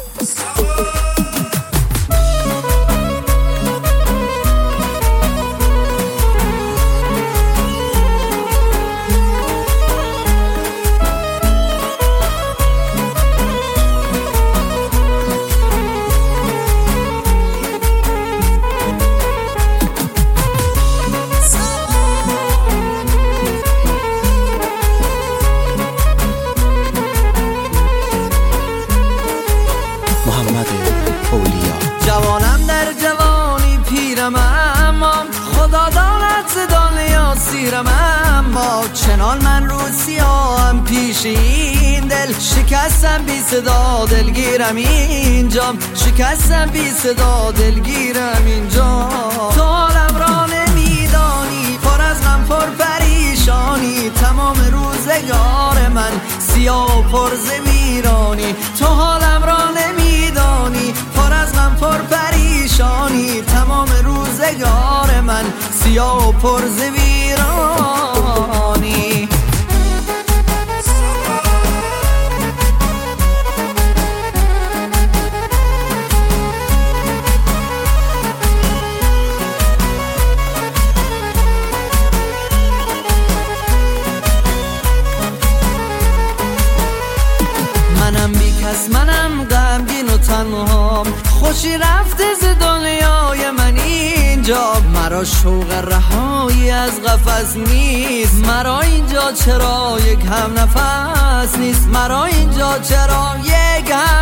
جوانم در جوانی پیرم، اما خدا داند ز دنیا سیرم. اما چنان من رو سیاهم پیش این دل، شکستم بی صدا دلگیرم اینجا، شکستم بی صدا دلگیرم اینجا. تو حالم را نمیدانی، پر از غم پر پریشانی، تمام روزگار من سیاه و پر ز ویرانی. تو حالم را نمیدانی، پر از غم پر پریشانی، تمام روزگار من سیاه و پر ز ویرانی. منم بی کس، منم غمگین و تنها، خوشی رفته ز دنیای من اینجا. مرا شوق رهایی از قفس نیست، مرا اینجا چرا یک هم نفس نیست، مرا اینجا چرا یک هم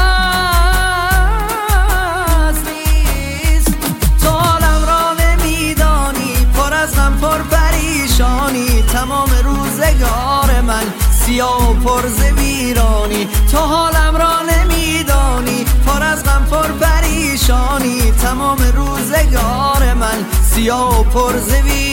نفس نیست. تو حالم را نمیدانی، پر از غم پر پریشانی، تمام روزگار من سیاه و پر ز ویرانی. تو حالم را نمیدانی، پر از غم پر پریشانی، تمام روزگار من سیاه و پر ز ویرانی.